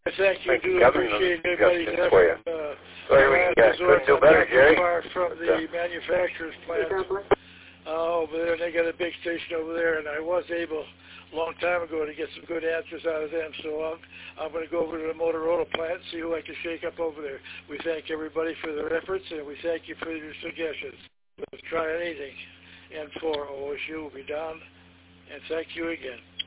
Thank you. Thank you, Do Kevin. appreciate everybody's Suggestions for you. effort. Sorry, we couldn't do better, Jerry. Far from the manufacturer's plant over there, and they got a big station over there, and I was able a long time ago to get some good answers out of them. So I'm going to go over to the Motorola plant and see who I can shake up over there. We thank everybody for their efforts, and we thank you for your suggestions. Let's try anything. And for OSU will be down. And thank you again.